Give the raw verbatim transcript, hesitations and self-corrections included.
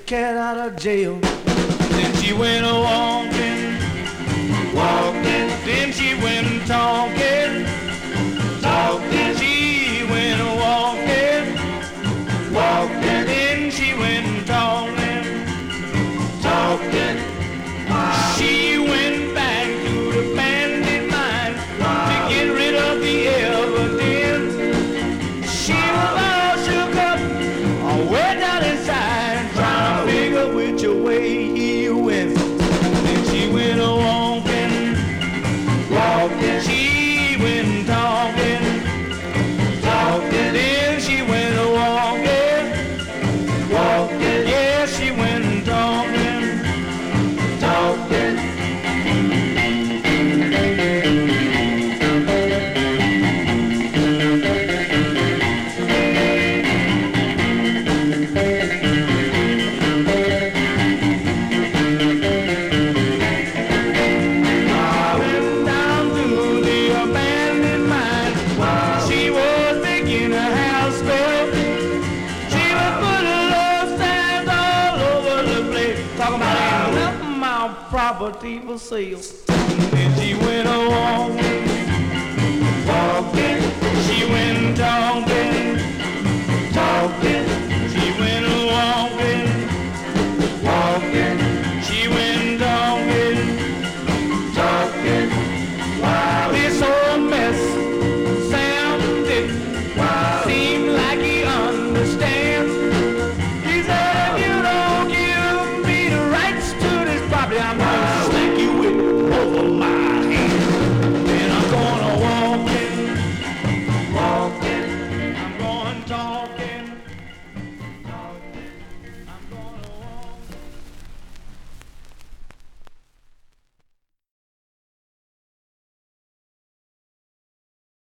cat out of jail. Then she went a walking, walking. Then she went talking, talking. She went a walking, walking. Then she went talking, talking. She went back to the bandit mine to get rid of the evidence. She was all shook up, all way down inside, trying to figure which way he went. Then she went a walking, walking. She went talking, talking. Then she went a walking, walking. Yeah, she went talking, talking. Property for sale. Then she went a walking,